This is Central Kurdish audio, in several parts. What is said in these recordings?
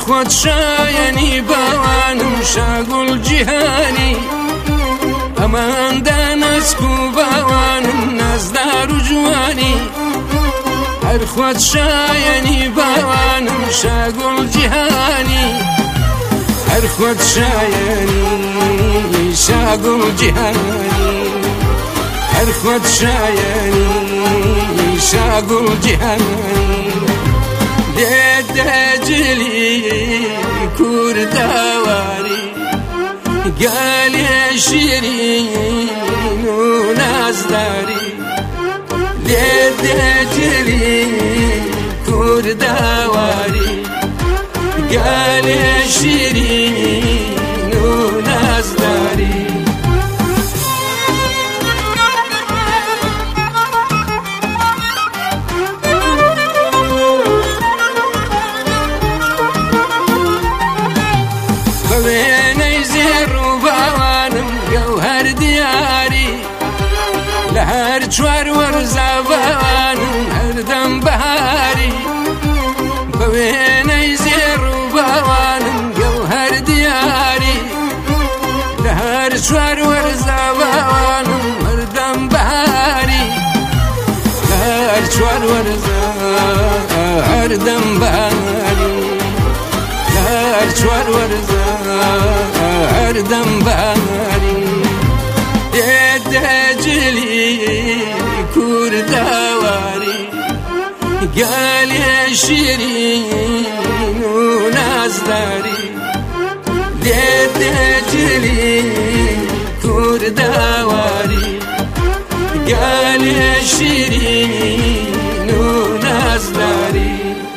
خود شایانی باوانم شاگل جهانی امان دانسکو باوانم نازدار و جوانی هر خود شایانی باوانم شاگل جهانی هر خود شایانی شاگل جهانی هر خود شایانی شاگل جهانی دجلی کردواری گالی شیرین و نازداری دجلی کردواری گالی شیرین و نازداری بوینی زیر و باوانم گوهر دیاری لهر چوار ورزا باوانم هر دم بهاری بوینی زیر و باوانم گوهر دیاری لهر چوار ورزا باوانم هر دم بهاری لهر چوار ورزا هر دم بهاری هر چوار ورزا هر دم بهاری دجلی کردواری گالی شیرین و نازداری دجلی کردواری گالی شیرین و نازداری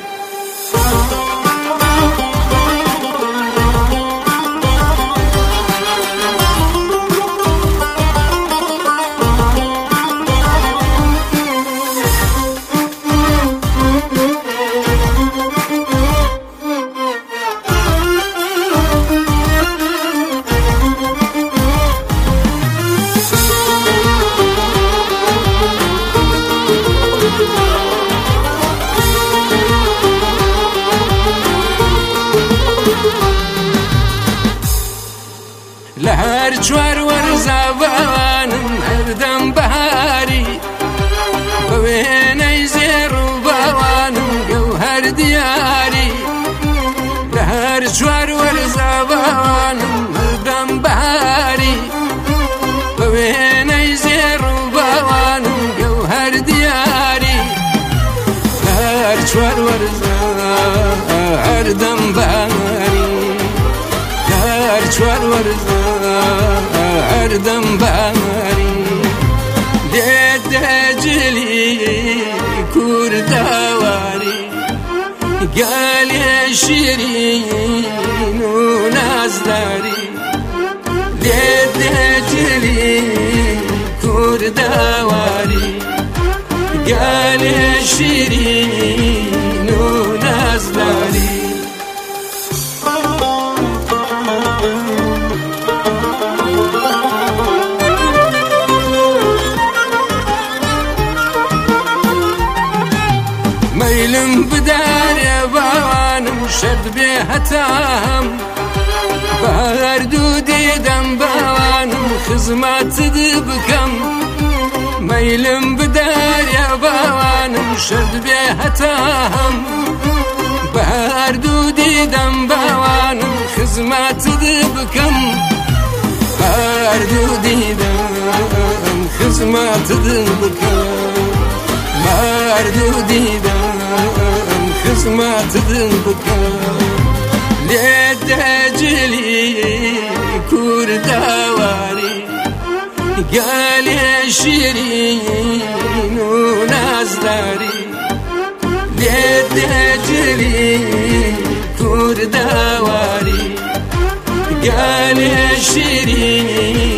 لهر چوار ورزا باوانم هر دم بهاری بوینی زیر و باوانم گوهر دیاری لهر چوار ورزا باوانم هر دم بهاری بوینی زیر و باوانم گوهر دیاری لهر چوار ورزا هر دم بهاری هر چوار ورزا هر دم بهاری دجلی کردواری گالی شیرین و نازداری دجلی کردواری گالی شیرین و نازداری میلم بدار باوانم شرد به هتام بهر دو دیدم باوانم خدمت بکم میلم بدار باوانم شرد به هتام بهر دو دیدم باوانم خدمت بکم بهر دو دیدم خدمت بکم مردو دیدم خدمت بکم دجلی کردواری گالی شیرین و نازداری دجلی کردواری گالی شیرین